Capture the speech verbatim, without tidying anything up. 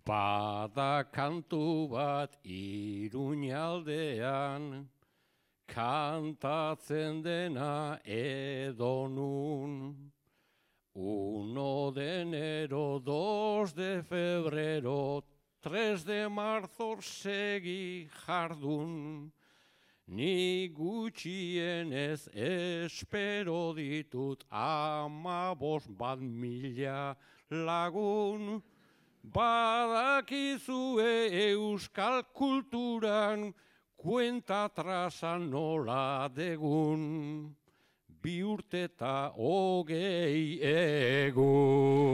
Bada kantu bat Iruñaldean, kantatzen dena edonun. Uno de enero, dos de febrero, tres de marzo segi jardun. Ni gutxienez espero ditut amabos bat mila lagun. Badakizue euskal kulturan kuenta trazan nola degun. Bi urte eta hogei egun.